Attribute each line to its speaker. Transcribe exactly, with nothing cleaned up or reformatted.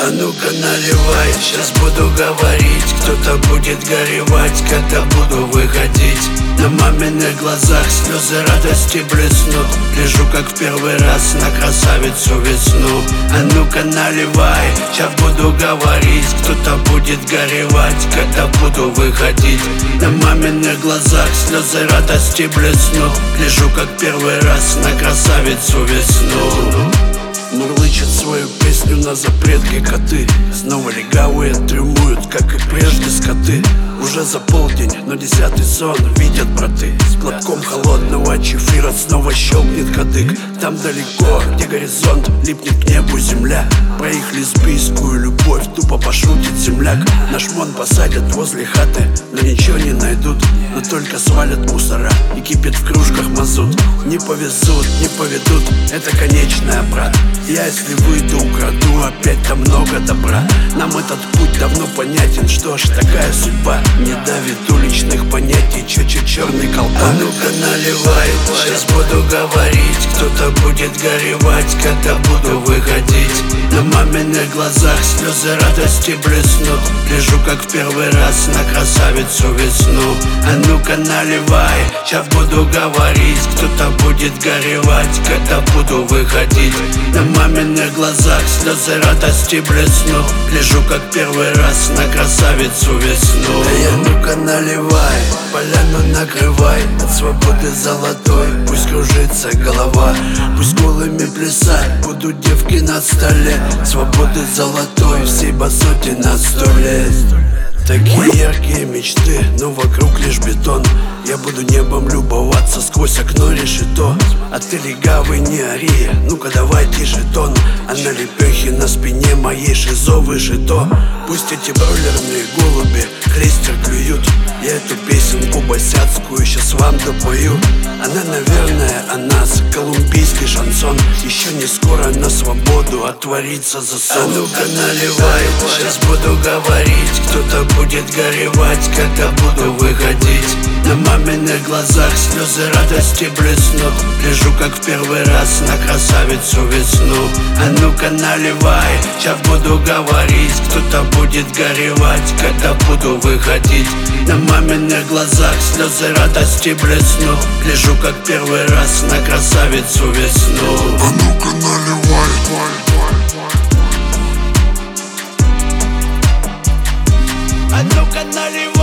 Speaker 1: А ну-ка наливай, сейчас буду говорить. Кто-то будет горевать, когда буду выходить. На маминых глазах слезы радости блеснут. Лежу как в первый раз на красавицу весну. А ну-ка наливай, сейчас буду говорить. Кто-то будет горевать, когда буду выходить. На маминых глазах слезы радости блеснут. Лежу как первый раз на красавицу весну. Мурлычат свою песню на запретке коты. Снова легавые трюмуют, как и прежде скоты. Уже за полдень, но десятый сон видят браты. С платком холодного чефира снова щелкнет кадык. Там далеко, где горизонт, липнет к небу земля. Про их лесбийскую любовь тупо пошутит земляк. Наш мон посадят возле хаты, но ничего не найдут. Но только свалят мусора и кипит в кружках мазут. Не повезут, не поведут, это конечная, брат. Я, если выйду, украду опять там много добра. Нам этот путь давно понятен, что ж, такая судьба. Не давит уличных понятий, чё-чё черный колпак. А ну-ка наливай, сейчас буду говорить. Кто-то будет горевать, когда буду выходить. На маминых глазах слезы радости блеснут. Лежу как в первый раз на красавицу весну. А ну-ка наливай, сейчас буду говорить. Кто-то будет горевать, когда буду выходить. На маминых глазах слезы радости блеснут. Лежу как первый раз на красавицу весну. А ну-ка наливай, поляну накрывай. От свободы золотой пусть кружится голова. Пусть голыми плясать будут девки на столе. Свободы золотой всей басоте на сто лет. Такие яркие мечты, но вокруг лишь бетон. Я буду небом любоваться сквозь окно решето. А ты, легавый, не ори, ну-ка давай тише тон. А на лепехе на спине моей шизо выжито. Пусть эти бройлерные голуби клейстер клюют. Я эту песенку босяцкую сейчас вам допою. Она, наверное, о нас, колумбийский шансон. Еще не скоро на свободу отворится засов. А ну-ка наливай, сейчас буду говорить. Кто-то будет горевать, когда буду выходить. На маминых глазах слезы радости блеснут. Лежу как в первый раз на красавицу весну. А ну-ка наливай, сейчас буду говорить. Кто-то будет горевать, когда буду выходить. На маминых глазах слезы радости блеснут. Лежу как первый раз на красавицу весну.
Speaker 2: А ну-ка наливай.
Speaker 1: А ну-ка наливай.